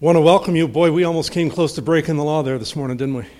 Want to welcome you. Boy, we almost came close to breaking the law there this morning, didn't we?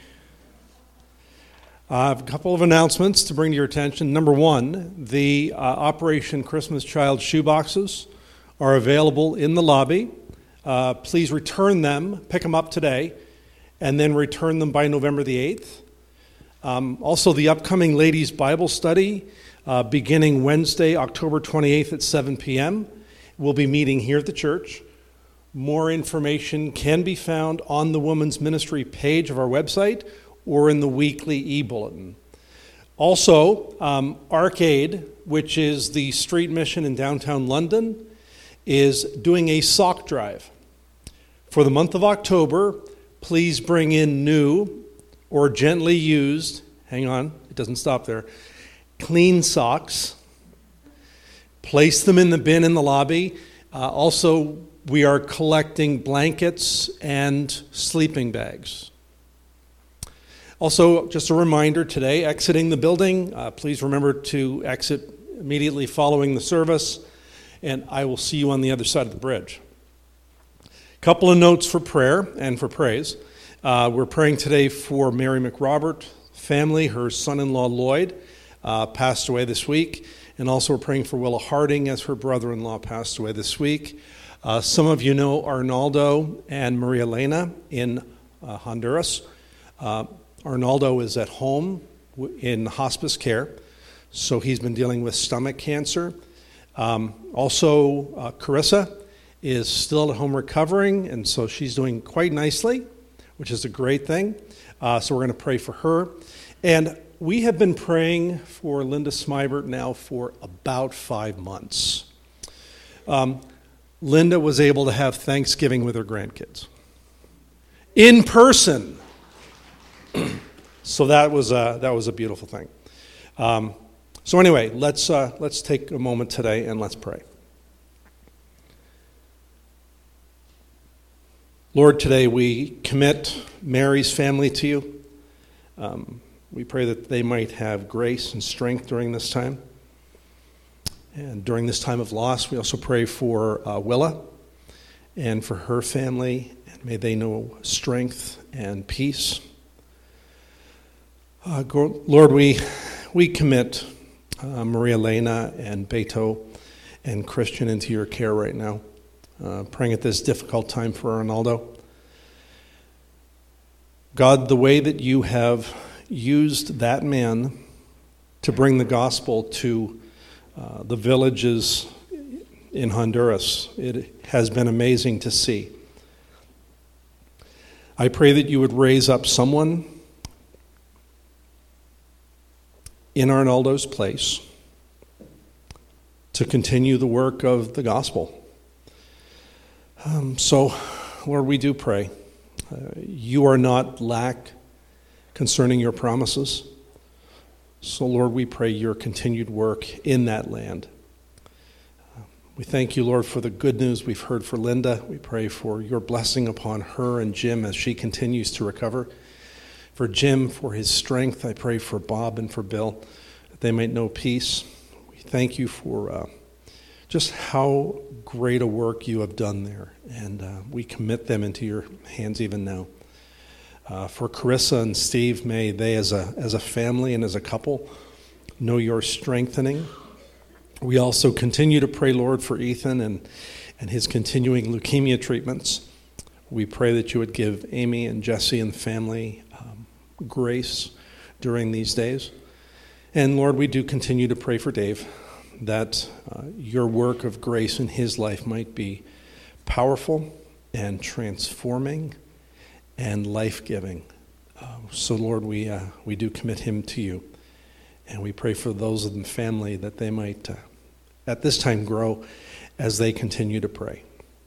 I have a couple of announcements to bring to your attention. Number one, the Operation Christmas Child shoeboxes are available in the lobby. Please return them, pick them up today, and then return them by November the 8th. Also, the upcoming Ladies' Bible Study, beginning Wednesday, October 28th at 7 p.m. We'll be meeting here at the church. More information can be found on the Women's Ministry page of our website or in the weekly e-bulletin. Also, Arcade, which is the street mission in downtown London, is doing a sock drive. For the month of October, please bring in new or gently used, hang on, it doesn't stop there, clean socks. Place them in the bin in the lobby. Also, we are collecting blankets and sleeping bags. Also, just a reminder today, exiting the building, please remember to exit immediately following the service, and I will see you on the other side of the bridge. A couple of notes for prayer and for praise. We're praying today for Mary McRobert family. Her son-in-law Lloyd passed away this week, and also we're praying for Willa Harding as her brother-in-law passed away this week. Some of you know Arnaldo and Maria Elena in Honduras. Arnaldo is at home in hospice care, so he's been dealing with stomach cancer. Also, Carissa is still at home recovering, and so she's doing quite nicely, which is a great thing. So we're going to pray for her. And we have been praying for Linda Smybert now for about 5 months. Linda was able to have Thanksgiving with her grandkids in person. So that was a beautiful thing. So anyway, let's take a moment today and let's pray. Lord, today we commit Mary's family to you. We pray that they might have grace and strength during this time. And during this time of loss, we also pray for Willa and for her family. And may they know strength and peace. Lord, we commit Maria Elena and Beto and Christian into your care right now, praying at this difficult time for Arnaldo. God, the way that you have used that man to bring the gospel to the villages in Honduras, it has been amazing to see. I pray that you would raise up someone in Arnaldo's place to continue the work of the gospel. So, Lord, we do pray. You are not lack concerning your promises. So, Lord, we pray your continued work in that land. We thank you, Lord, for the good news we've heard for Linda. We pray for your blessing upon her and Jim as she continues to recover. For Jim, for his strength, I pray for Bob and for Bill, that they might know peace. We thank you for just how great a work you have done there, and we commit them into your hands even now. For Carissa and Steve, may they as a family and as a couple know your strengthening. We also continue to pray, Lord, for Ethan and his continuing leukemia treatments. We pray that you would give Amy and Jesse and the family grace during these days. And Lord, we do continue to pray for Dave, that your work of grace in his life might be powerful and transforming and life-giving. So Lord, we do commit him to you. And we pray for those in the family that they might at this time grow as they continue to pray.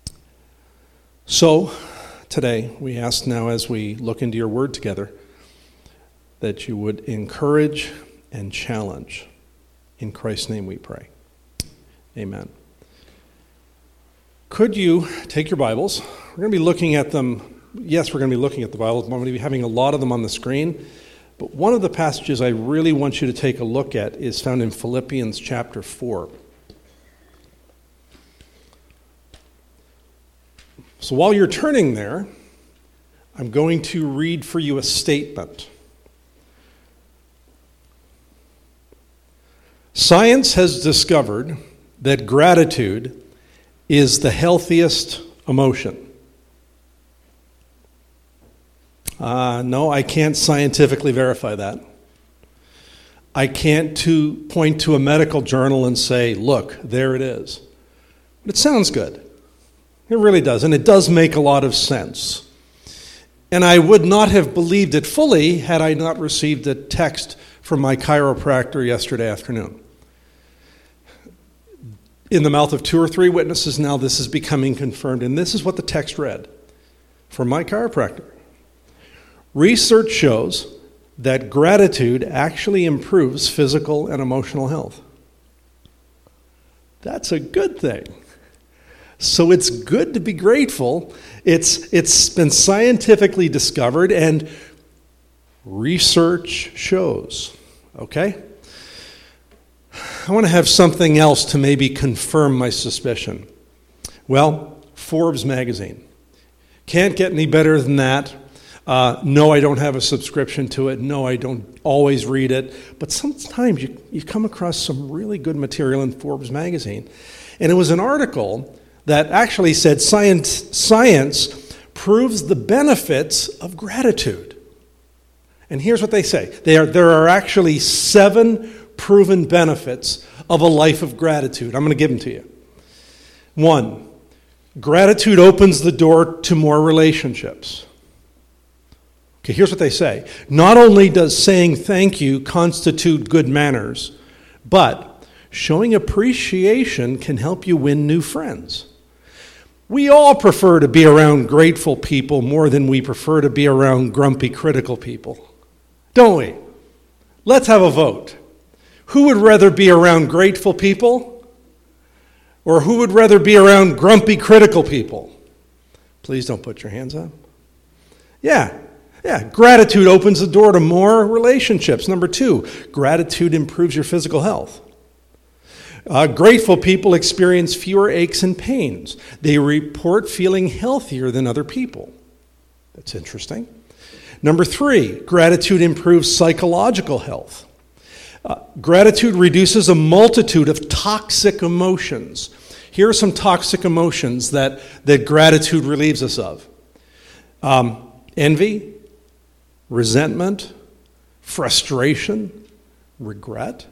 So today we ask now, as we look into your word together, that you would encourage and challenge. In Christ's name we pray. Amen. Could you take your Bibles? We're going to be looking at them. Yes, we're going to be looking at the Bibles. I'm going to be having a lot of them on the screen. But one of the passages I really want you to take a look at is found in Philippians chapter 4. So while you're turning there, I'm going to read for you a statement. Science has discovered that gratitude is the healthiest emotion. No, I can't scientifically verify that. I can't point to a medical journal and say, look, there it is. But it sounds good. It really does, and it does make a lot of sense. And I would not have believed it fully had I not received a text from my chiropractor yesterday afternoon. In the mouth of 2 or 3 witnesses now, this is becoming confirmed, and this is what the text read from my chiropractor. Research shows that gratitude actually improves physical and emotional health. That's a good thing. So it's good to be grateful. It's been scientifically discovered, and research shows. Okay? I want to have something else to maybe confirm my suspicion. Well, Forbes magazine. Can't get any better than that. No, I don't have a subscription to it. No, I don't always read it. But sometimes you come across some really good material in Forbes magazine. And it was an article that actually said science proves the benefits of gratitude. And here's what they say. There are actually 7 proven benefits of a life of gratitude. I'm going to give them to you. 1, gratitude opens the door to more relationships. Okay, here's what they say. Not only does saying thank you constitute good manners, but showing appreciation can help you win new friends. We all prefer to be around grateful people more than we prefer to be around grumpy, critical people. Don't we? Let's have a vote. Who would rather be around grateful people? Or who would rather be around grumpy, critical people? Please don't put your hands up. Yeah, gratitude opens the door to more relationships. Number 2, gratitude improves your physical health. Grateful people experience fewer aches and pains. They report feeling healthier than other people. That's interesting. Number 3, gratitude improves psychological health. Gratitude reduces a multitude of toxic emotions. Here are some toxic emotions that gratitude relieves us of. Envy, resentment, frustration, regret.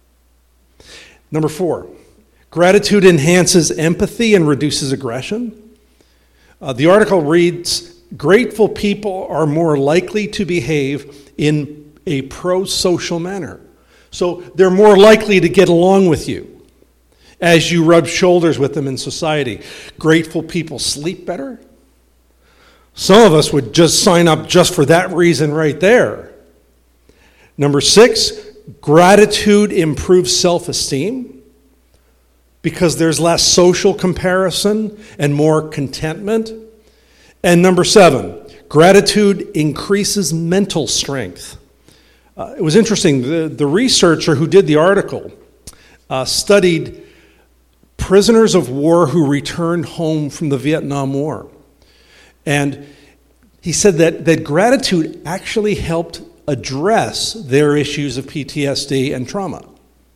Number 4, gratitude enhances empathy and reduces aggression. The article reads, grateful people are more likely to behave in a pro-social manner. So they're more likely to get along with you as you rub shoulders with them in society. Grateful people sleep better. Some of us would just sign up just for that reason right there. Number 6, gratitude improves self-esteem because there's less social comparison and more contentment. And number 7, gratitude increases mental strength. It was interesting. The researcher who did the article studied prisoners of war who returned home from the Vietnam War. And he said that gratitude actually helped address their issues of PTSD and trauma.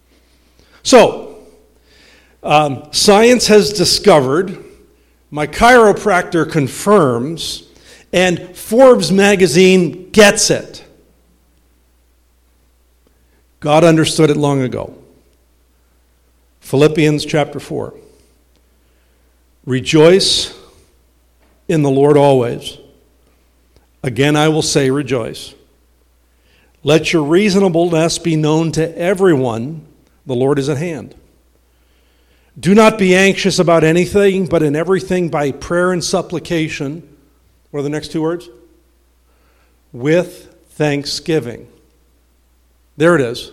So, science has discovered, my chiropractor confirms, and Forbes magazine gets it. God understood it long ago. Philippians chapter 4. Rejoice in the Lord always. Again, I will say rejoice. Let your reasonableness be known to everyone. The Lord is at hand. Do not be anxious about anything, but in everything by prayer and supplication. What are the next 2 words? With thanksgiving. There it is.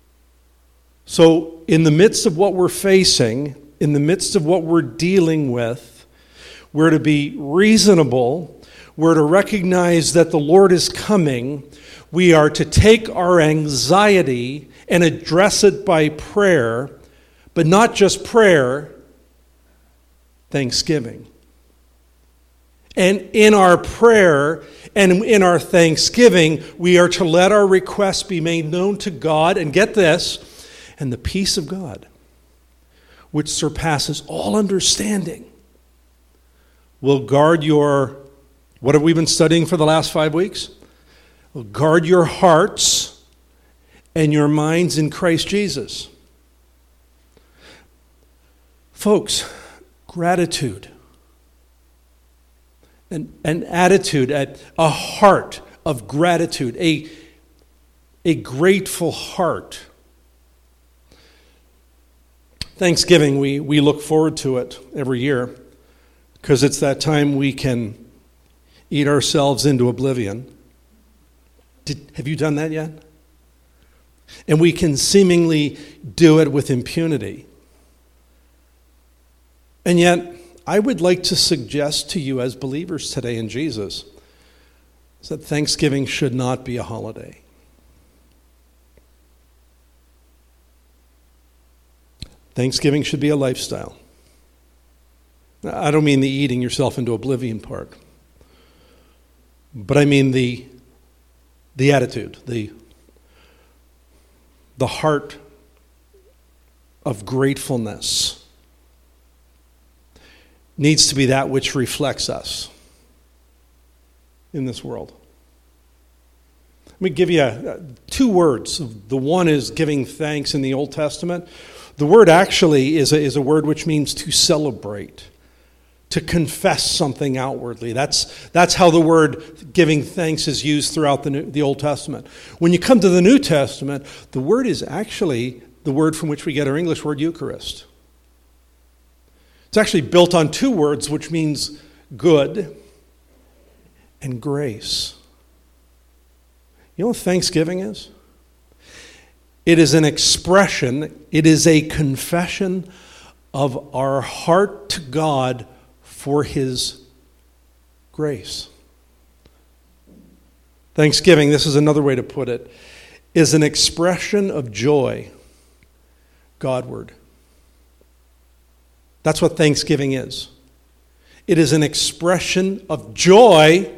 So in the midst of what we're facing, in the midst of what we're dealing with, we're to be reasonable. We're to recognize that the Lord is coming. We are to take our anxiety and address it by prayer, but not just prayer, thanksgiving. And in our prayer and in our thanksgiving, we are to let our requests be made known to God. And get this, and the peace of God, which surpasses all understanding, will guard your, what have we been studying for the last 5 weeks? Will guard your hearts and your minds in Christ Jesus. Folks, gratitude, an attitude, a heart of gratitude, a grateful heart. Thanksgiving, we look forward to it every year because it's that time we can eat ourselves into oblivion. Have you done that yet? And we can seemingly do it with impunity. And yet, I would like to suggest to you as believers today in Jesus that Thanksgiving should not be a holiday. Thanksgiving should be a lifestyle. I don't mean the eating yourself into oblivion part, but I mean the attitude, the heart of gratefulness needs to be that which reflects us in this world. Let me give you 2 words. The one is giving thanks in the Old Testament. The word actually is a word which means to celebrate, to confess something outwardly. That's how the word giving thanks is used throughout the Old Testament. When you come to the New Testament, the word is actually the word from which we get our English word Eucharist. It's actually built on 2 words, which means good and grace. You know what Thanksgiving is? It is an expression, it is a confession of our heart to God for His grace. Thanksgiving, this is another way to put it, is an expression of joy Godward. That's what Thanksgiving is. It is an expression of joy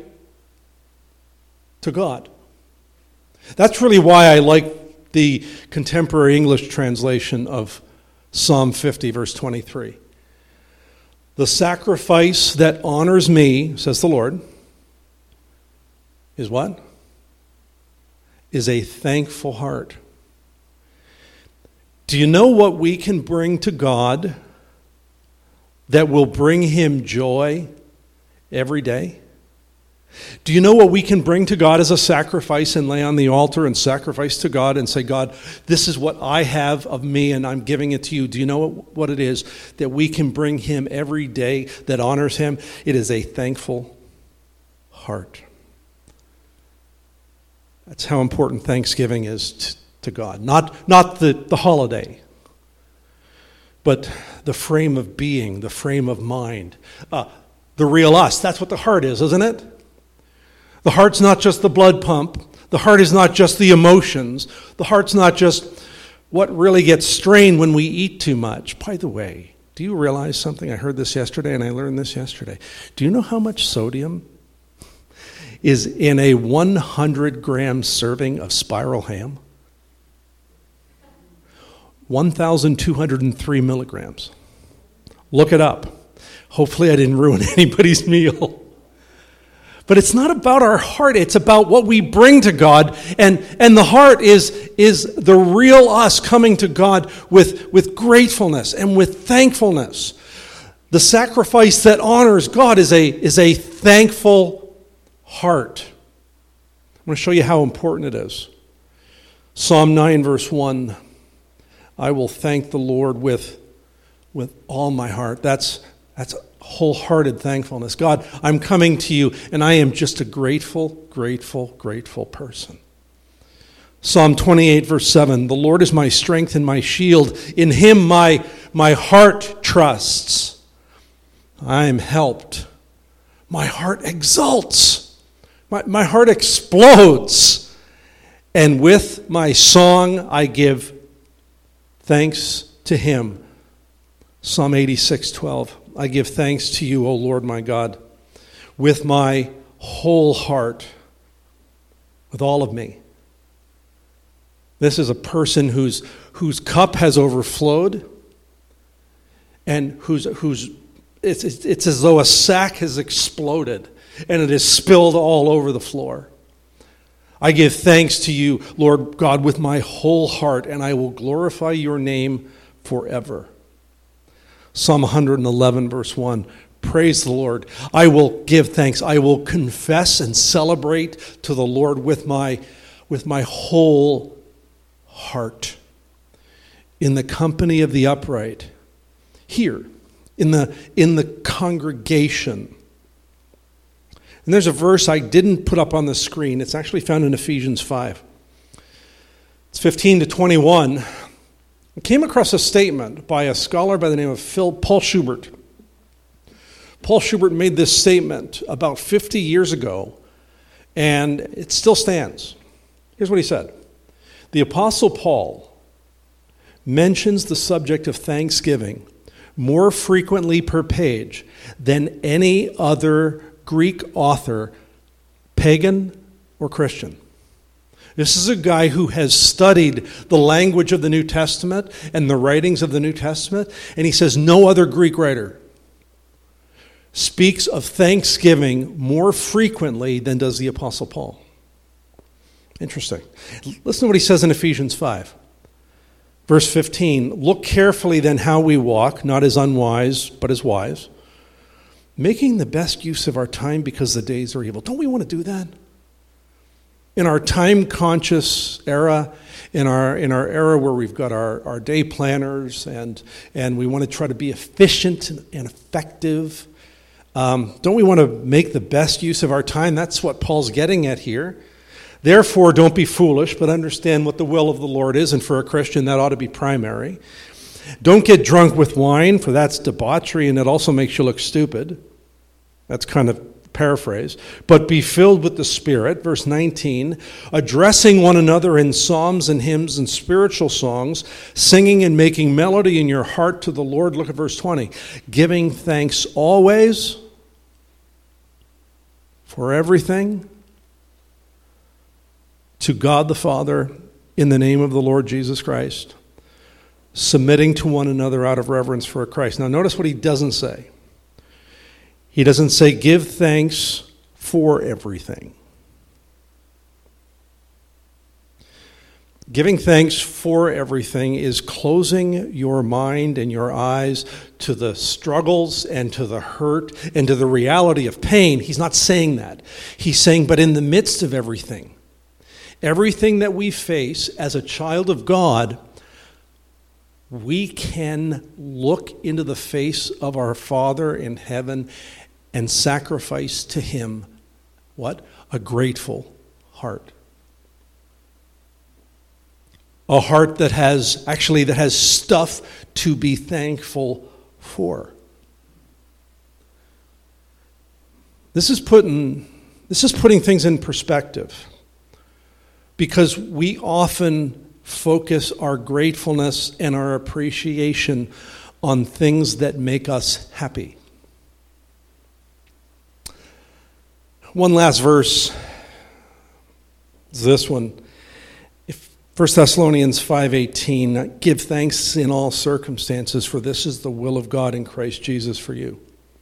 to God. That's really why I like the contemporary English translation of Psalm 50, verse 23. The sacrifice that honors me, says the Lord, is what? Is a thankful heart. Do you know what we can bring to God that will bring Him joy every day? Do you know what we can bring to God as a sacrifice and lay on the altar and sacrifice to God and say, God, this is what I have of me and I'm giving it to you. Do you know what it is that we can bring Him every day that honors Him? It is a thankful heart. That's how important Thanksgiving is to God. Not the holiday, but the frame of being, the frame of mind, the real us. That's what the heart is, isn't it? The heart's not just the blood pump. The heart is not just the emotions. The heart's not just what really gets strained when we eat too much. By the way, do you realize something? I heard this yesterday and I learned this yesterday. Do you know how much sodium is in a 100-gram serving of spiral ham? 1,203 milligrams. Look it up. Hopefully I didn't ruin anybody's meal. But it's not about our heart. It's about what we bring to God. And the heart is the real us coming to God with gratefulness and with thankfulness. The sacrifice that honors God is a thankful heart. I'm going to show you how important it is. Psalm 9, verse 1. I will thank the Lord with all my heart. That's wholehearted thankfulness. God, I'm coming to you, and I am just a grateful, grateful, grateful person. Psalm 28, verse 7, the Lord is my strength and my shield. In Him my heart trusts. I am helped. My heart exults. My heart explodes. And with my song I give thanks to Him. Psalm 86:12. I give thanks to you, O Lord my God. with my whole heart, with all of me. This is a person whose cup has overflowed, and it's as though a sack has exploded and it is spilled all over the floor. I give thanks to you, Lord God, with my whole heart, and I will glorify your name forever. Psalm 111, verse 1. Praise the Lord. I will give thanks. I will confess and celebrate to the Lord with my whole heart. In the company of the upright. Here, in the congregation. And there's a verse I didn't put up on the screen. It's actually found in Ephesians 5. It's 15 to 21. I came across a statement by a scholar by the name of Paul Schubert. Paul Schubert made this statement about 50 years ago, and it still stands. Here's what he said. The Apostle Paul mentions the subject of thanksgiving more frequently per page than any other Greek author, pagan or Christian. This is a guy who has studied the language of the New Testament and the writings of the New Testament, and he says no other Greek writer speaks of thanksgiving more frequently than does the Apostle Paul. Interesting. Listen to what he says in Ephesians 5. Verse 15, look carefully then how we walk, not as unwise, but as wise, making the best use of our time because the days are evil. Don't we want to do that? In our time-conscious era, in our era where we've got our day planners and we want to try to be efficient and effective, don't we want to make the best use of our time? That's what Paul's getting at here. Therefore, don't be foolish, but understand what the will of the Lord is, and for a Christian, that ought to be primary. Don't get drunk with wine, for that's debauchery, and it also makes you look stupid. That's kind of paraphrase. But be filled with the Spirit, verse 19, addressing one another in psalms and hymns and spiritual songs, singing and making melody in your heart to the Lord. Look at verse 20. Giving thanks always for everything to God the Father in the name of the Lord Jesus Christ, submitting to one another out of reverence for Christ. Now notice what he doesn't say. He doesn't say give thanks for everything. Giving thanks for everything is closing your mind and your eyes to the struggles and to the hurt and to the reality of pain. He's not saying that. He's saying, but in the midst of everything that we face as a child of God, we can look into the face of our Father in heaven and sacrifice to him, what? A grateful heart. A heart that has stuff to be thankful for. This is putting things in perspective. Because we often focus our gratefulness and our appreciation on things that make us happy. One last verse is this one. 1 Thessalonians 5:18, give thanks in all circumstances, for this is the will of God in Christ Jesus for you.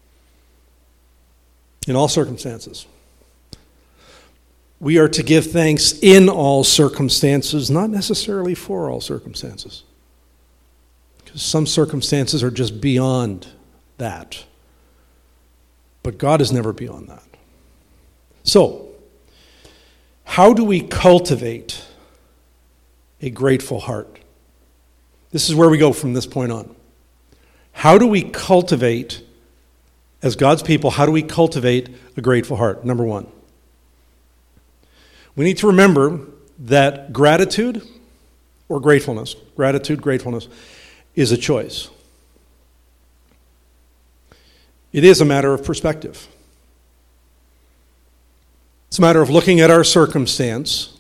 In all circumstances. We are to give thanks in all circumstances, not necessarily for all circumstances. Because some circumstances are just beyond that. But God is never beyond that. So, how do we cultivate a grateful heart? This is where we go from this point on. How do we cultivate, as God's people, how do we cultivate a grateful heart? Number one. We need to remember that gratitude, gratefulness, is a choice. It is a matter of perspective. It's a matter of looking at our circumstance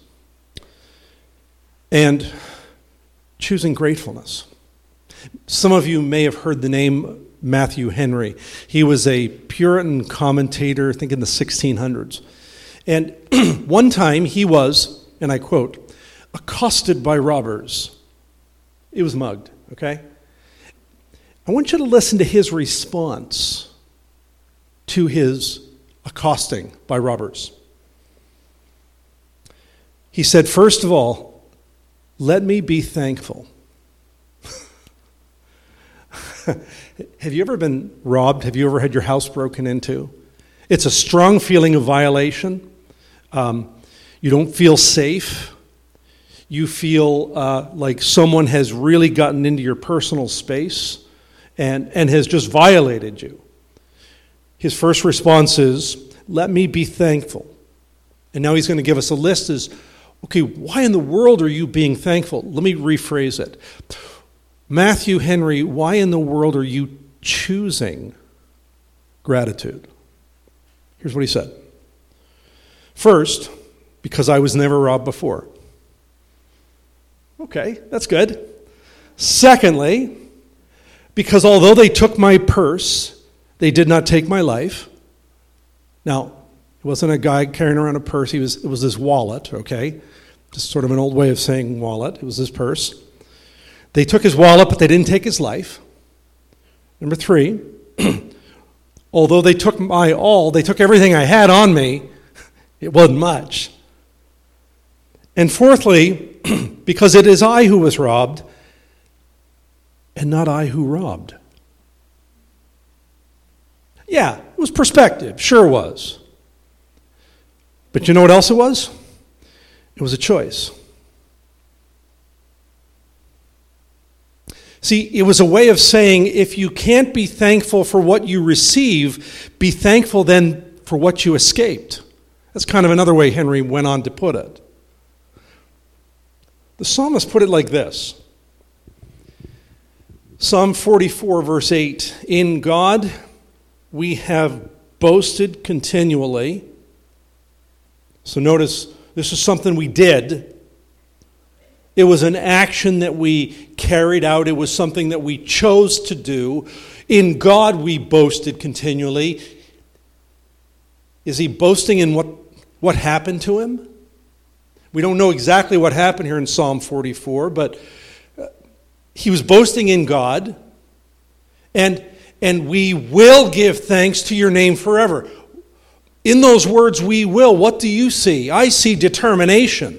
and choosing gratefulness. Some of you may have heard the name Matthew Henry. He was a Puritan commentator, I think in the 1600s. And one time he was, and I quote, accosted by robbers. He was mugged, okay? I want you to listen to his response to his accosting by robbers. He said, first of all, let me be thankful. Have you ever been robbed? Have you ever had your house broken into? It's a strong feeling of violation. You don't feel safe. You feel like someone has really gotten into your personal space and has just violated you. His first response is, let me be thankful. And now he's going to give us a list as, okay, why in the world are you being thankful? Let me rephrase it. Matthew Henry, why in the world are you choosing gratitude? Here's what he said. First, because I was never robbed before. Okay, that's good. Secondly, because although they took my purse, they did not take my life. Now, it wasn't a guy carrying around a purse. It was his wallet, okay? Just sort of an old way of saying wallet. It was his purse. They took his wallet, but they didn't take his life. Number 3, although they took my all, they took everything I had on me, it wasn't much. And fourthly, because it is I who was robbed, and not I who robbed. Yeah, it was perspective, sure was. But you know what else it was? It was a choice. See, it was a way of saying, if you can't be thankful for what you receive, be thankful then for what you escaped. That's kind of another way Henry went on to put it. The psalmist put it like this. Psalm 44, verse 8, in God we have boasted continually. So notice, this is something we did. It was an action that we carried out. It was something that we chose to do. In God we boasted continually. Is he boasting in what happened to him? We don't know exactly what happened here in Psalm 44, but he was boasting in God. And we will give thanks to your name forever. In those words, we will, what do you see? I see determination.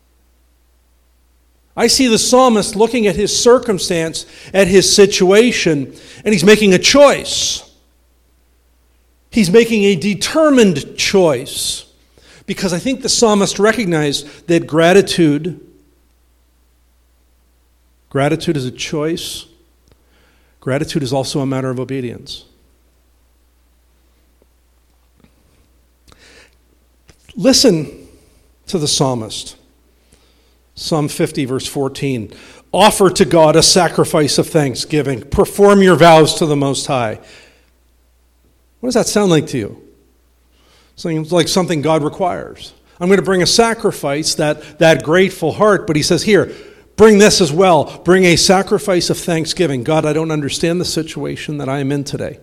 I see the psalmist looking at his circumstance, at his situation, and he's making a choice. He's making a determined choice. Because I think the psalmist recognized that gratitude is a choice. Gratitude is also a matter of obedience. Listen to the psalmist. Psalm 50, verse 14. Offer to God a sacrifice of thanksgiving. Perform your vows to the Most High. What does that sound like to you? Seems like something God requires. I'm going to bring a sacrifice, that grateful heart, but he says, here, bring this as well. Bring a sacrifice of thanksgiving. God, I don't understand the situation that I am in today.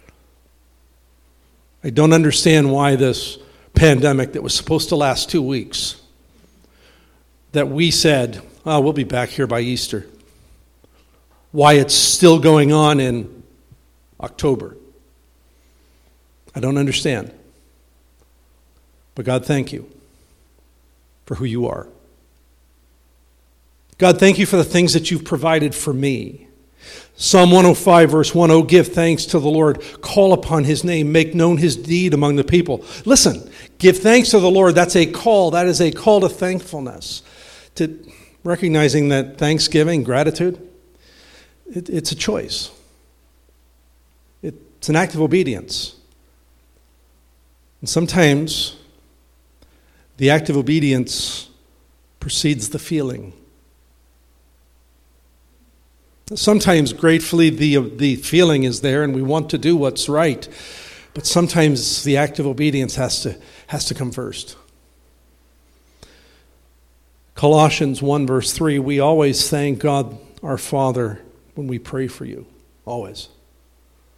I don't understand why this pandemic that was supposed to last 2 weeks, that we said, oh, we'll be back here by Easter. Why it's still going on in October. I don't understand. But God, thank you for who you are. God, thank you for the things that you've provided for me. Psalm 105, verse 1, oh, give thanks to the Lord. Call upon his name. Make known his deed among the people. Listen, give thanks to the Lord. That's a call. That is a call to thankfulness. To recognizing that thanksgiving, gratitude, it's a choice. It's an act of obedience. And sometimes the act of obedience precedes the feeling. Sometimes, gratefully, the feeling is there and we want to do what's right. But sometimes the act of obedience has to come first. Colossians 1, verse 3, we always thank God our Father when we pray for you. Always.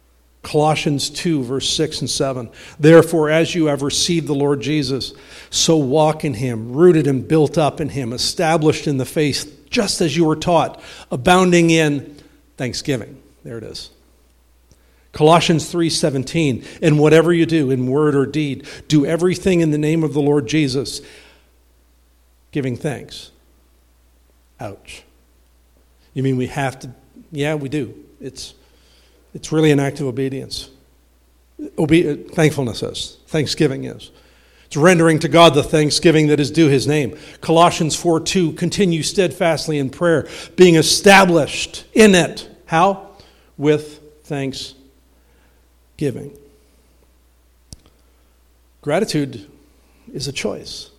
Colossians 2, verse 6 and 7. Therefore, as you have received the Lord Jesus, so walk in him, rooted and built up in him, established in the faith, just as you were taught, abounding in thanksgiving. There it is. Colossians 3:17. And whatever you do, in word or deed, do everything in the name of the Lord Jesus, giving thanks. Ouch. You mean we have to? Yeah, we do. It's really an act of obedience. Thankfulness is. Thanksgiving is. It's rendering to God the thanksgiving that is due his name. Colossians 4:2, continue steadfastly in prayer, being established in it. How? With thanksgiving. Gratitude is a choice.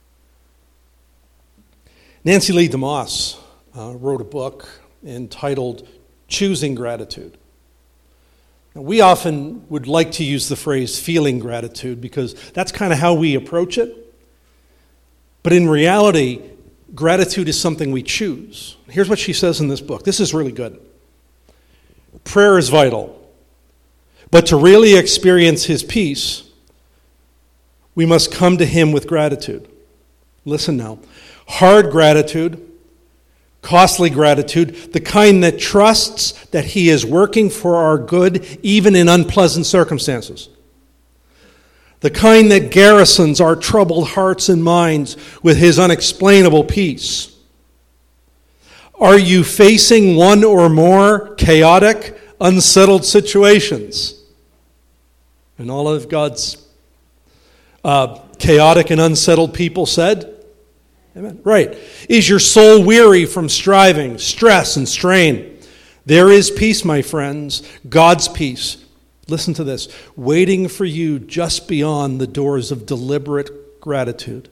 Nancy Lee DeMoss wrote a book entitled Choosing Gratitude. Now, we often would like to use the phrase feeling gratitude because that's kind of how we approach it. But in reality, gratitude is something we choose. Here's what she says in this book. This is really good. Prayer is vital. But to really experience his peace, we must come to him with gratitude. Listen now. Hard gratitude, costly gratitude, the kind that trusts that he is working for our good even in unpleasant circumstances. The kind that garrisons our troubled hearts and minds with his unexplainable peace. Are you facing one or more chaotic, unsettled situations? And all of God's chaotic and unsettled people said, amen. Right. Is your soul weary from striving, stress, and strain? There is peace, my friends, God's peace. Listen to this. Waiting for you just beyond the doors of deliberate gratitude.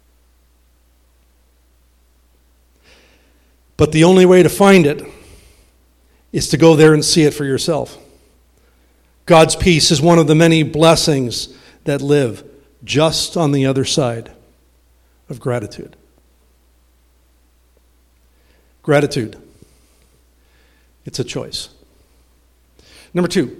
But the only way to find it is to go there and see it for yourself. God's peace is one of the many blessings that live just on the other side of gratitude. Gratitude. It's a choice. Number 2,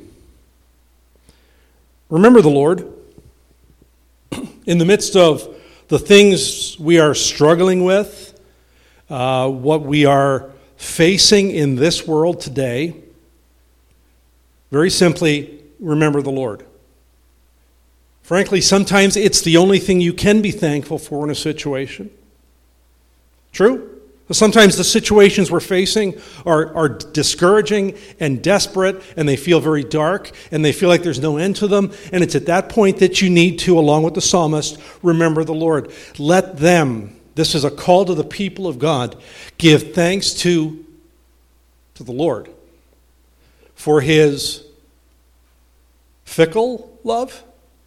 remember the Lord. In the midst of the things we are struggling with, what we are facing in this world today, very simply, remember the Lord. Frankly, sometimes it's the only thing you can be thankful for in a situation. True? Sometimes the situations we're facing are discouraging and desperate, and they feel very dark, and they feel like there's no end to them. And it's at that point that you need to, along with the psalmist, remember the Lord. Let them, this is a call to the people of God, give thanks to the Lord for his fickle love,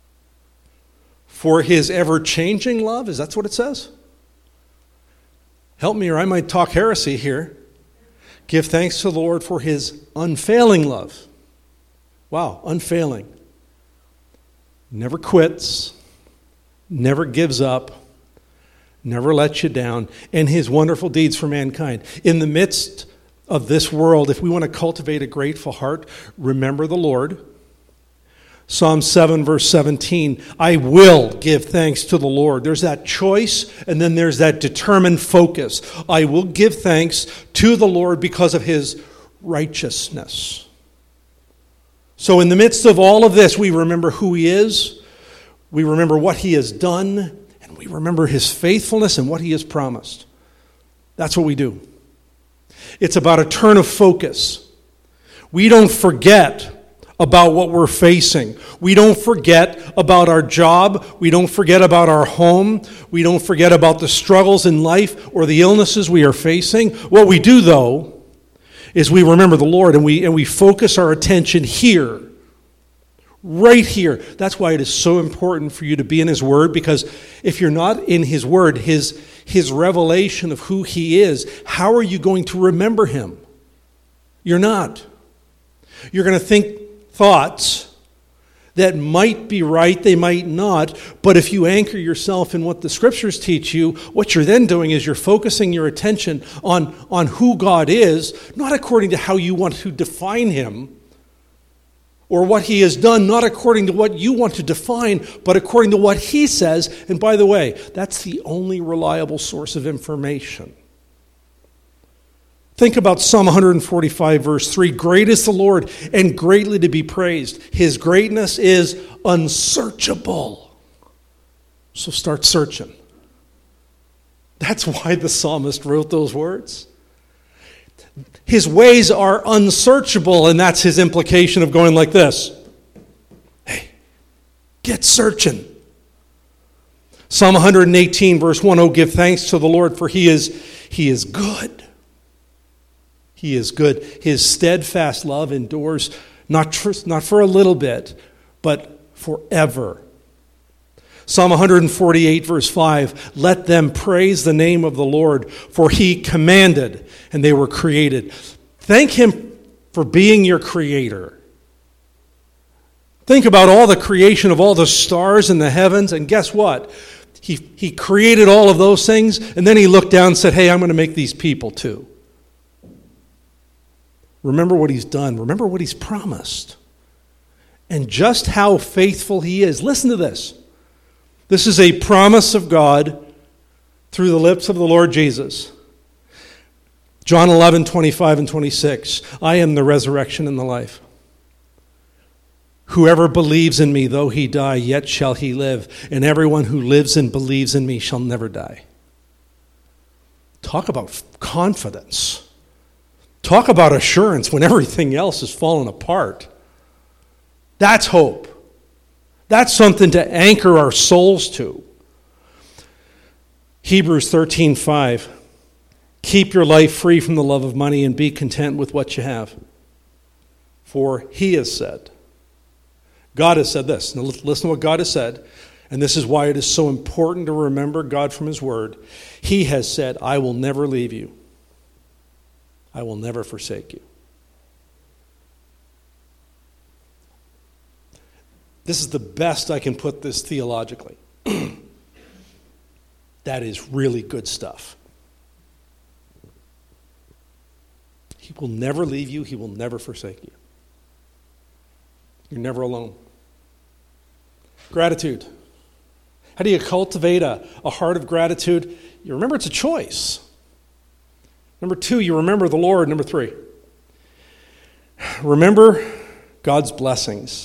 for his ever-changing love. Is that what it says? Help me or I might talk heresy here. Give thanks to the Lord for his unfailing love. Wow, unfailing. Never quits, never gives up, never lets you down, and his wonderful deeds for mankind. In the midst of this world, if we want to cultivate a grateful heart, remember the Lord. Psalm 7, verse 17, I will give thanks to the Lord. There's that choice, and then there's that determined focus. I will give thanks to the Lord because of his righteousness. So in the midst of all of this, we remember who he is, we remember what he has done, and we remember his faithfulness and what he has promised. That's what we do. It's about a turn of focus. We don't forget about what we're facing. We don't forget about our job. We don't forget about our home. We don't forget about the struggles in life or the illnesses we are facing. What we do, though, is we remember the Lord and we focus our attention here, right here. That's why it is so important for you to be in his word, because if you're not in his word, his revelation of who he is, how are you going to remember him? You're not. You're going to think thoughts that might be right, they might not, but if you anchor yourself in what the scriptures teach you, what you're then doing is you're focusing your attention on who God is, not according to how you want to define him or what he has done, not according to what you want to define, but according to what he says. And by the way, that's the only reliable source of information. Think about Psalm 145, verse 3. Great is the Lord, and greatly to be praised. His greatness is unsearchable. So start searching. That's why the psalmist wrote those words. His ways are unsearchable, and that's his implication of going like this. Hey, get searching. Psalm 118, verse 1, oh, give thanks to the Lord, for he is good. He is good. His steadfast love endures not for a little bit, but forever. Psalm 148, verse 5, let them praise the name of the Lord, for he commanded, and they were created. Thank him for being your creator. Think about all the creation of all the stars in the heavens, and guess what? He created all of those things, and then he looked down and said, hey, I'm going to make these people too. Remember what he's done. Remember what he's promised. And just how faithful he is. Listen to this. This is a promise of God through the lips of the Lord Jesus. John 11, 25 and 26. I am the resurrection and the life. Whoever believes in me, though he die, yet shall he live. And everyone who lives and believes in me shall never die. Talk about confidence. Talk about assurance when everything else is falling apart. That's hope. That's something to anchor our souls to. Hebrews 13:5. Keep your life free from the love of money and be content with what you have. For he has said, God has said this. Now listen to what God has said. And this is why it is so important to remember God from his word. He has said, I will never leave you. I will never forsake you. This is the best I can put this theologically. That is really good stuff. He will never leave you. He will never forsake you. You're never alone. Gratitude. How do you cultivate a heart of gratitude? You remember it's a choice. Number 2, you remember the Lord. Number 3, remember God's blessings.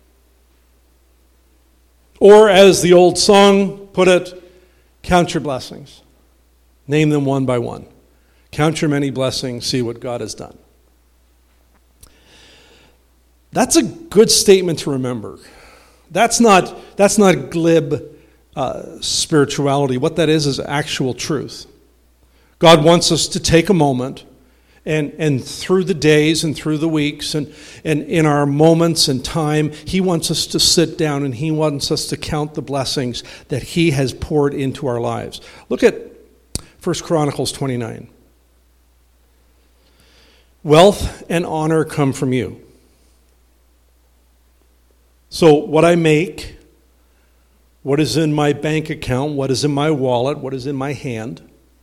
Or as the old song put it, count your blessings. Name them one by one. Count your many blessings, see what God has done. That's a good statement to remember. That's not glib spirituality. What that is actual truth. God wants us to take a moment and through the days and through the weeks and in our moments and time, he wants us to sit down and he wants us to count the blessings that he has poured into our lives. Look at 1 Chronicles 29. Wealth and honor come from you. So what I make, what is in my bank account, what is in my wallet, what is in my hand,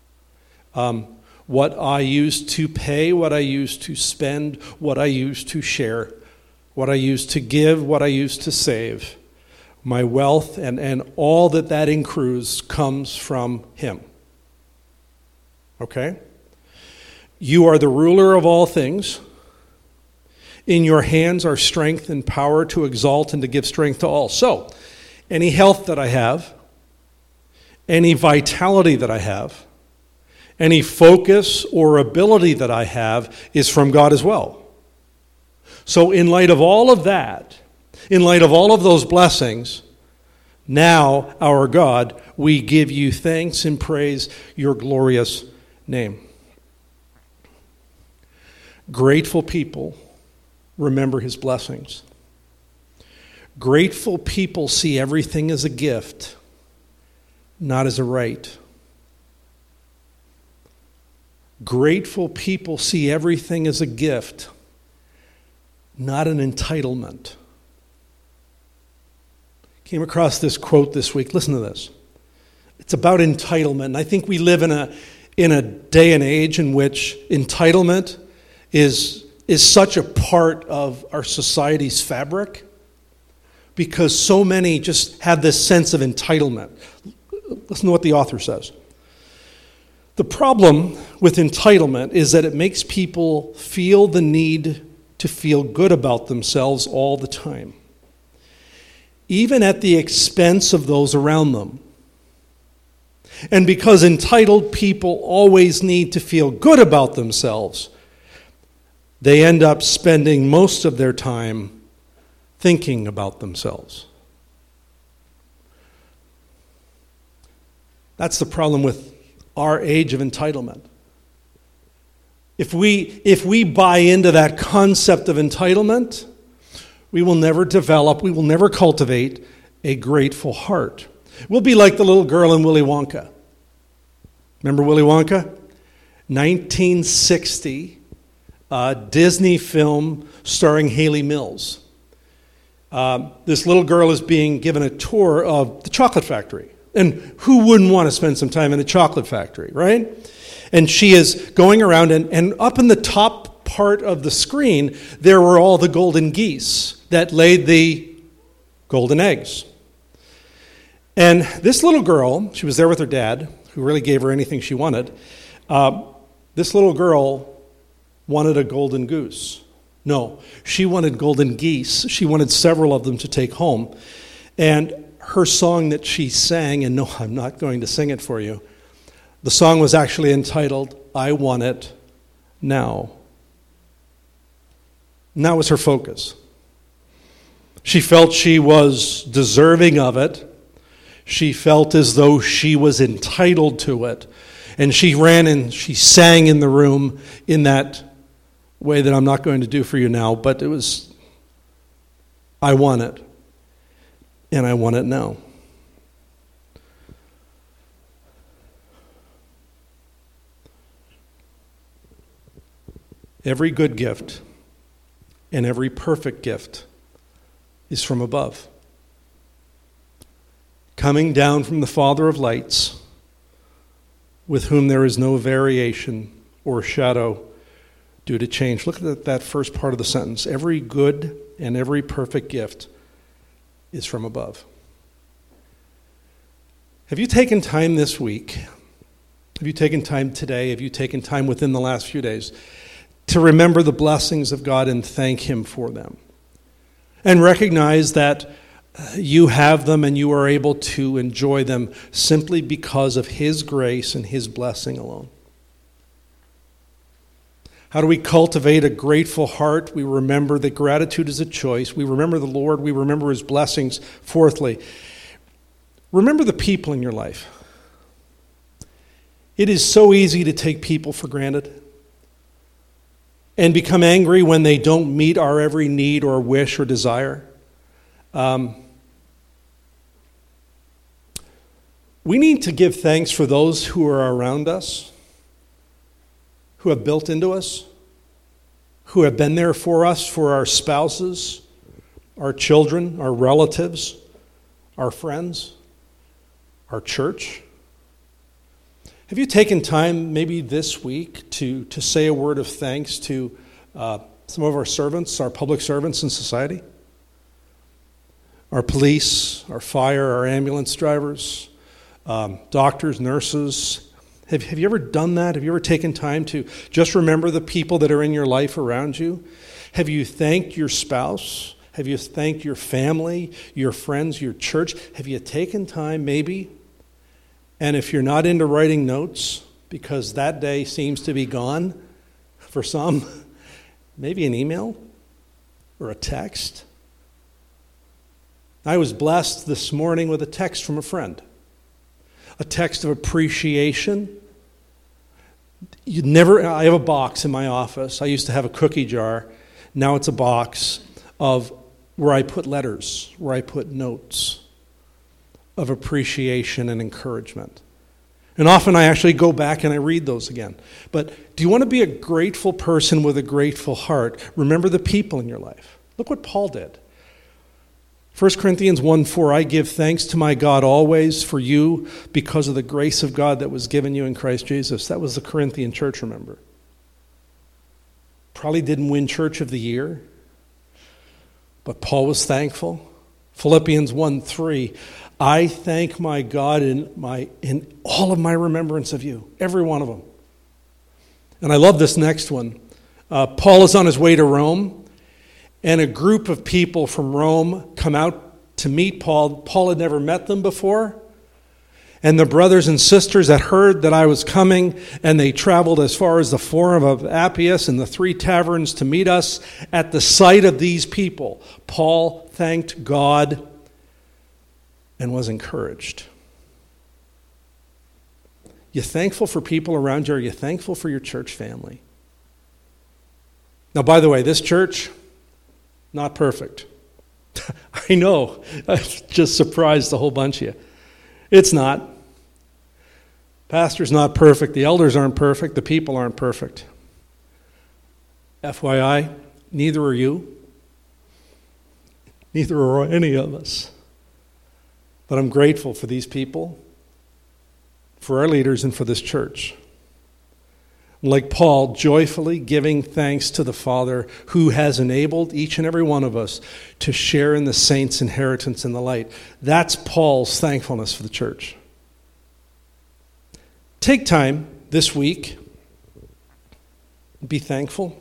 what I use to pay, what I use to spend, what I use to share, what I use to give, what I use to save. My wealth and all that accrues comes from him. Okay? You are the ruler of all things. In your hands are strength and power to exalt and to give strength to all. So, any health that I have, any vitality that I have, any focus or ability that I have is from God as well. So in light of all of that, in light of all of those blessings, now, our God, we give you thanks and praise your glorious name. Grateful people remember his blessings. Grateful people see everything as a gift, not as a right. Grateful people see everything as a gift, not an entitlement. Came across this quote this week. Listen to this. It's about entitlement. And I think we live in a day and age in which entitlement is is such a part of our society's fabric because so many just have this sense of entitlement. Listen to what the author says. The problem with entitlement is that it makes people feel the need to feel good about themselves all the time, even at the expense of those around them. And because entitled people always need to feel good about themselves, they end up spending most of their time thinking about themselves. That's the problem with our age of entitlement. If we buy into that concept of entitlement, we will never develop, we will never cultivate a grateful heart. We'll be like the little girl in Willy Wonka. Remember Willy Wonka? 1960, Disney film starring Hayley Mills. This little girl is being given a tour of the chocolate factory. And who wouldn't want to spend some time in a chocolate factory, right? And she is going around, and up in the top part of the screen, there were all the golden geese that laid the golden eggs. And this little girl, she was there with her dad, who really gave her anything she wanted. This little girl wanted a golden goose. No, she wanted golden geese. She wanted several of them to take home. And her song that she sang, and no, I'm not going to sing it for you, the song was actually entitled, I Want It Now. And that was her focus. She felt she was deserving of it. She felt as though she was entitled to it. And she ran and she sang in the room in that way that I'm not going to do for you now, but it was, I want it. And I want it now. Every good gift and every perfect gift is from above, coming down from the Father of lights, with whom there is no variation or shadow due to change. Look at that first part of the sentence. Every good and every perfect gift is from above. Have you taken time this week? Have you taken time today? Have you taken time within the last few days to remember the blessings of God and thank Him for them? And recognize that you have them and you are able to enjoy them simply because of His grace and His blessing alone. How do we cultivate a grateful heart? We remember that gratitude is a choice. We remember the Lord. We remember His blessings. Fourthly, remember the people in your life. It is so easy to take people for granted and become angry when they don't meet our every need or wish or desire. We need to give thanks for those who are around us, who have built into us, who have been there for us, for our spouses, our children, our relatives, our friends, our church. Have you taken time maybe this week to say a word of thanks to some of our servants, our public servants in society? Our police, our fire, our ambulance drivers, doctors, nurses. Have you ever done that? Have you ever taken time to just remember the people that are in your life around you? Have you thanked your spouse? Have you thanked your family, your friends, your church? Have you taken time maybe? And if you're not into writing notes, because that day seems to be gone for some, maybe an email or a text. I was blessed this morning with a text from a friend. A text of appreciation. I have a box in my office. I used to have a cookie jar. Now it's a box of where I put letters, where I put notes of appreciation and encouragement. And often I actually go back and I read those again. But do you want to be a grateful person with a grateful heart? Remember the people in your life. Look what Paul did. 1 Corinthians 1:4, I give thanks to my God always for you because of the grace of God that was given you in Christ Jesus. That was the Corinthian church, remember. Probably didn't win Church of the Year, but Paul was thankful. Philippians 1:3, I thank my God in all of my remembrance of you, every one of them. And I love this next one. Paul is on his way to Rome, and a group of people from Rome come out to meet Paul. Paul had never met them before. And the brothers and sisters had heard that I was coming, and they traveled as far as the Forum of Appius and the 3 taverns to meet us. At the sight of these people, Paul thanked God and was encouraged. You thankful for people around you? Are you thankful for your church family? Now, by the way, this church, not perfect. I know. I just surprised a whole bunch of you. It's not. Pastor's not perfect. The elders aren't perfect. The people aren't perfect. FYI, neither are you. Neither are any of us. But I'm grateful for these people, for our leaders, and for this church. Like Paul, joyfully giving thanks to the Father who has enabled each and every one of us to share in the saints' inheritance in the light. That's Paul's thankfulness for the church. Take time this week. Be thankful.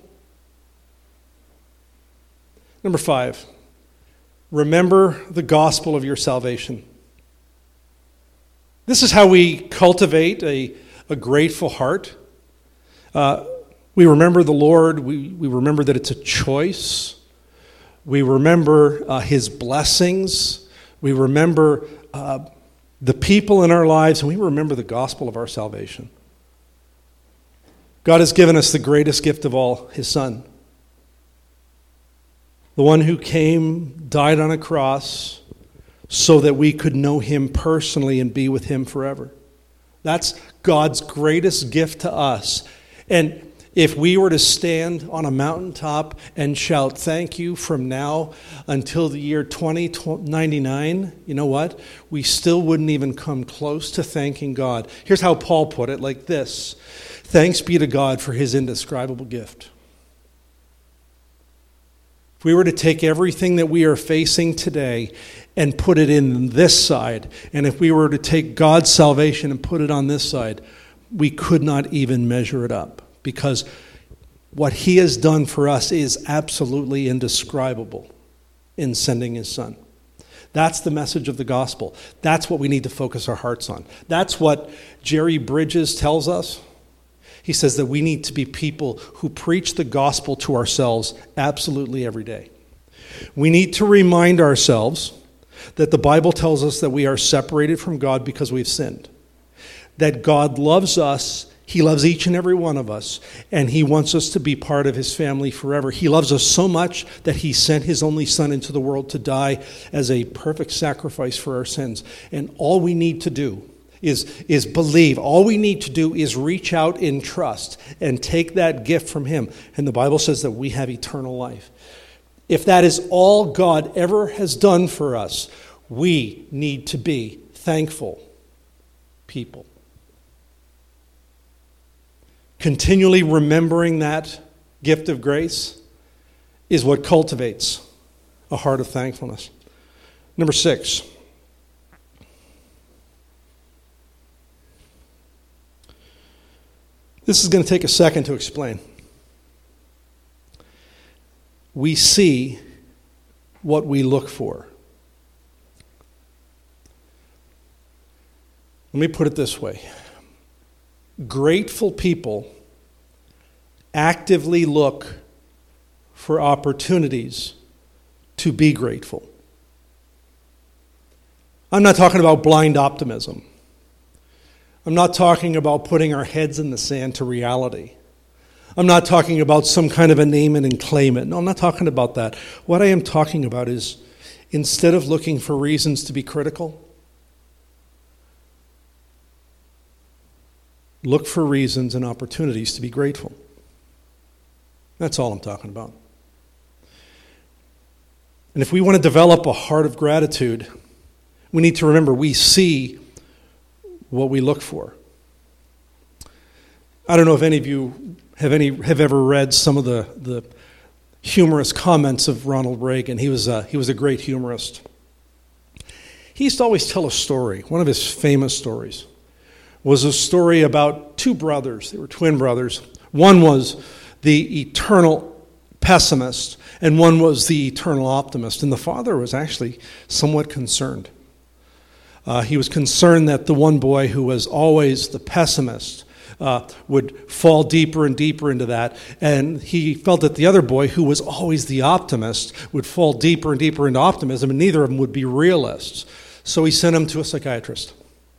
Number 5, remember the gospel of your salvation. This is how we cultivate a grateful heart. We remember the Lord. We remember that it's a choice. We remember His blessings. We remember the people in our lives, and we remember the gospel of our salvation. God has given us the greatest gift of all, His Son. The one who came, died on a cross, so that we could know Him personally and be with Him forever. That's God's greatest gift to us. And if we were to stand on a mountaintop and shout thank you from now until the year 2099, you know what? We still wouldn't even come close to thanking God. Here's how Paul put it, like this. Thanks be to God for His indescribable gift. If we were to take everything that we are facing today and put it in this side, and if we were to take God's salvation and put it on this side, we could not even measure it up, because what He has done for us is absolutely indescribable in sending His Son. That's the message of the gospel. That's what we need to focus our hearts on. That's what Jerry Bridges tells us. He says that we need to be people who preach the gospel to ourselves absolutely every day. We need to remind ourselves that the Bible tells us that we are separated from God because we've sinned. That God loves us, He loves each and every one of us, and He wants us to be part of His family forever. He loves us so much that He sent His only Son into the world to die as a perfect sacrifice for our sins. And all we need to do is believe. All we need to do is reach out in trust and take that gift from Him. And the Bible says that we have eternal life. If that is all God ever has done for us, we need to be thankful people. Continually remembering that gift of grace is what cultivates a heart of thankfulness. Number 6. This is going to take a second to explain. We see what we look for. Let me put it this way. Grateful people actively look for opportunities to be grateful. I'm not talking about blind optimism. I'm not talking about putting our heads in the sand to reality. I'm not talking about some kind of a name it and claim it. No, I'm not talking about that. What I am talking about is, instead of looking for reasons to be critical, look for reasons and opportunities to be grateful. That's all I'm talking about. And if we want to develop a heart of gratitude, we need to remember we see what we look for. I don't know if any of you have ever read some of the humorous comments of Ronald Reagan. He was a great humorist. He used to always tell a story. One of his famous stories was a story about two brothers. They were twin brothers. One was the eternal pessimist, and one was the eternal optimist. And the father was actually somewhat concerned. He was concerned that the one boy who was always the pessimist would fall deeper and deeper into that. And he felt that the other boy, who was always the optimist, would fall deeper and deeper into optimism, and neither of them would be realists. So he sent him to a psychiatrist.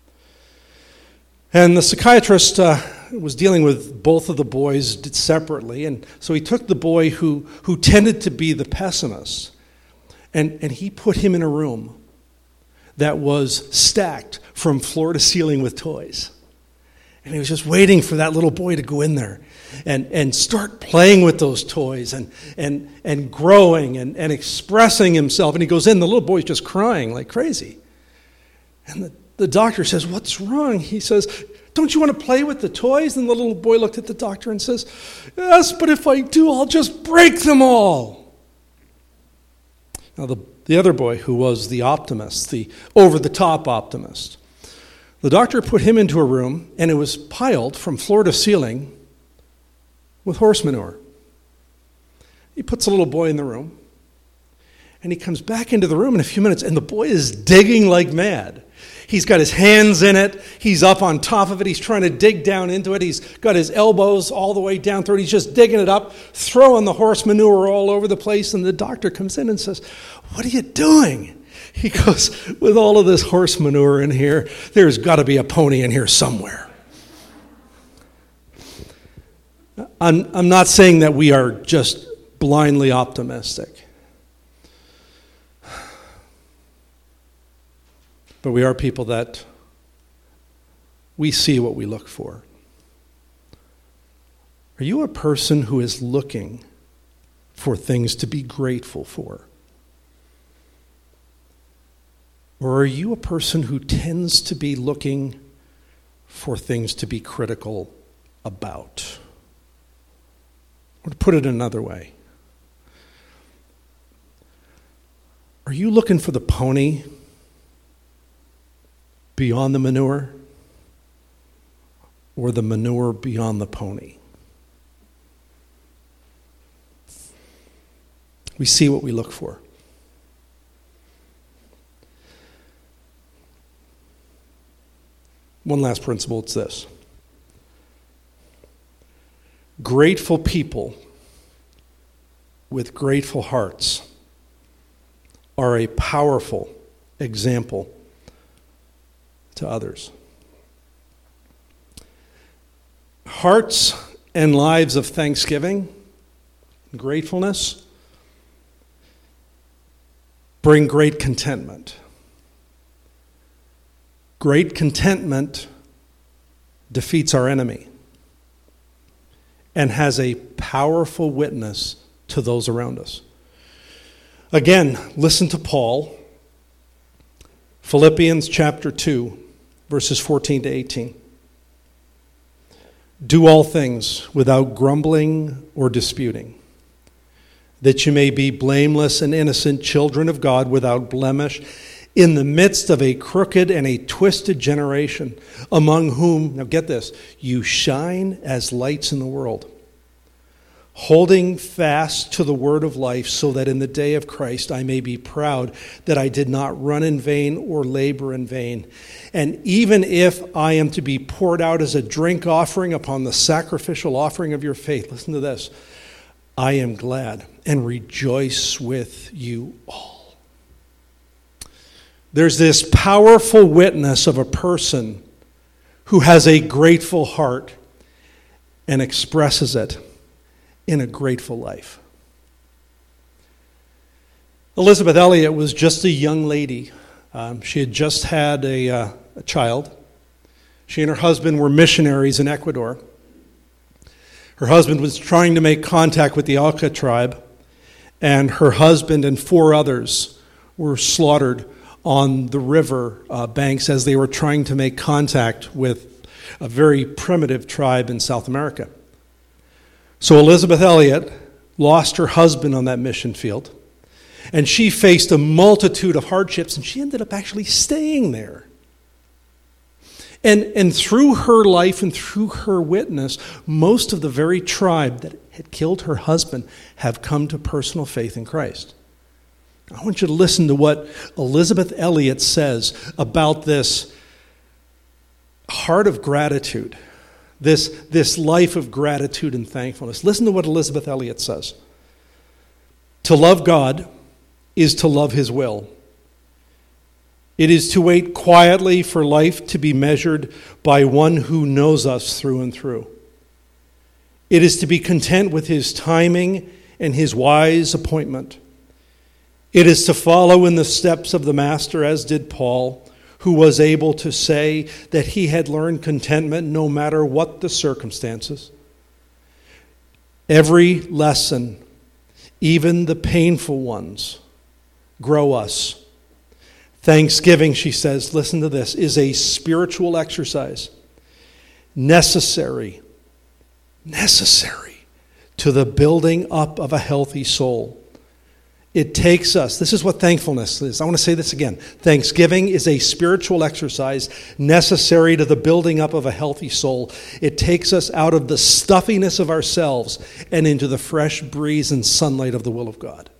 And the psychiatrist was dealing with both of the boys separately. And so he took the boy who tended to be the pessimist, and he put him in a room that was stacked from floor to ceiling with toys. And he was just waiting for that little boy to go in there and start playing with those toys and growing and expressing himself. And he goes in, the little boy's just crying like crazy. And the doctor says, "What's wrong?" He says, "Don't you want to play with the toys?" And the little boy looked at the doctor and says, "Yes, but if I do, I'll just break them all." Now the other boy, who was the optimist, the over-the-top optimist, the doctor put him into a room, and it was piled from floor to ceiling with horse manure. He puts the little boy in the room, and he comes back into the room in a few minutes, and the boy is digging like mad. He's got his hands in it. He's up on top of it. He's trying to dig down into it. He's got his elbows all the way down through it. He's just digging it up, throwing the horse manure all over the place, and the doctor comes in and says, "What are you doing?" He goes, "With all of this horse manure in here, there's got to be a pony in here somewhere." I'm not saying that we are just blindly optimistic. But we are people that we see what we look for. Are you a person who is looking for things to be grateful for? Or are you a person who tends to be looking for things to be critical about? Or to put it another way, are you looking for the pony beyond the manure, or the manure beyond the pony? We see what we look for. One last principle, it's this. Grateful people with grateful hearts are a powerful example to others. Hearts and lives of thanksgiving and gratefulness bring great contentment. Great contentment defeats our enemy and has a powerful witness to those around us. Again, listen to Paul, Philippians chapter 2, verses 14 to 18. Do all things without grumbling or disputing, that you may be blameless and innocent children of God without blemish, in the midst of a crooked and a twisted generation, among whom, now get this, you shine as lights in the world, holding fast to the word of life, so that in the day of Christ I may be proud that I did not run in vain or labor in vain. And even if I am to be poured out as a drink offering upon the sacrificial offering of your faith, listen to this, I am glad and rejoice with you all. There's this powerful witness of a person who has a grateful heart and expresses it in a grateful life. Elizabeth Elliot was just a young lady. She had just had a child. She and her husband were missionaries in Ecuador. Her husband was trying to make contact with the Auca tribe, and her husband and 4 others were slaughtered on the river banks as they were trying to make contact with a very primitive tribe in South America. So Elizabeth Elliot lost her husband on that mission field, and she faced a multitude of hardships, and she ended up actually staying there. And through her life and through her witness, most of the very tribe that had killed her husband have come to personal faith in Christ. I want you to listen to what Elizabeth Elliot says about this heart of gratitude, this life of gratitude and thankfulness. Listen to what Elizabeth Elliot says. To love God is to love His will. It is to wait quietly for life to be measured by one who knows us through and through. It is to be content with His timing and His wise appointment. It is to follow in the steps of the Master, as did Paul, who was able to say that he had learned contentment no matter what the circumstances. Every lesson, even the painful ones, grow us. Thanksgiving, she says, listen to this, is a spiritual exercise necessary to the building up of a healthy soul. It takes us, this is what thankfulness is. I want to say this again. Thanksgiving is a spiritual exercise necessary to the building up of a healthy soul. It takes us out of the stuffiness of ourselves and into the fresh breeze and sunlight of the will of God.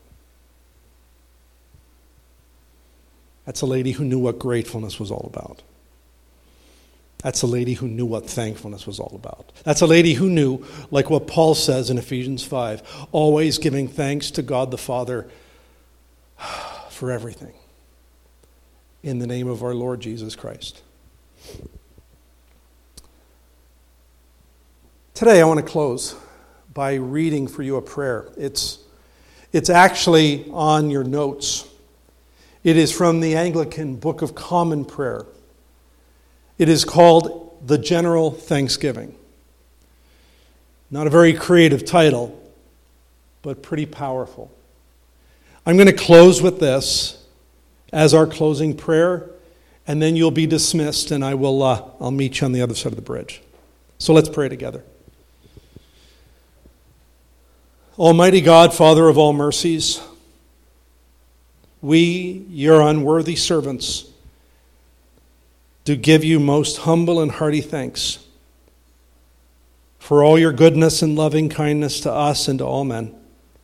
That's a lady who knew what gratefulness was all about. That's a lady who knew what thankfulness was all about. That's a lady who knew, like what Paul says in Ephesians 5, always giving thanks to God the Father for everything in the name of our Lord Jesus Christ. Today I want to close by reading for you a prayer. It's actually on your notes. It is from the Anglican Book of Common Prayer. It is called The General Thanksgiving. Not a very creative title, but pretty powerful. I'm going to close with this as our closing prayer, and then you'll be dismissed, and I'll meet you on the other side of the bridge. So let's pray together. Almighty God, Father of all mercies, we, your unworthy servants, do give you most humble and hearty thanks for all your goodness and loving kindness to us and to all men.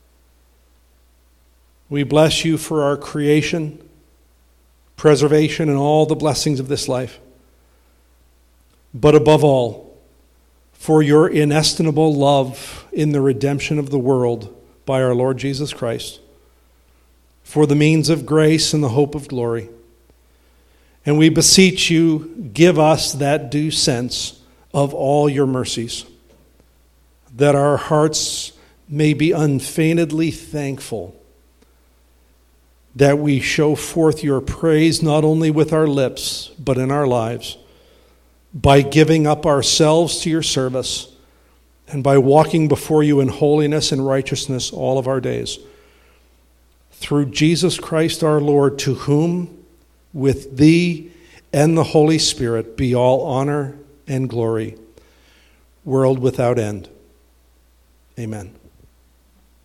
We bless you for our creation, preservation, and all the blessings of this life. But above all, for your inestimable love in the redemption of the world by our Lord Jesus Christ, for the means of grace and the hope of glory. And we beseech you, give us that due sense of all your mercies, that our hearts may be unfeignedly thankful, that we show forth your praise not only with our lips, but in our lives, by giving up ourselves to your service, and by walking before you in holiness and righteousness all of our days. Through Jesus Christ our Lord, to whom, with thee and the Holy Spirit, be all honor and glory, world without end. Amen.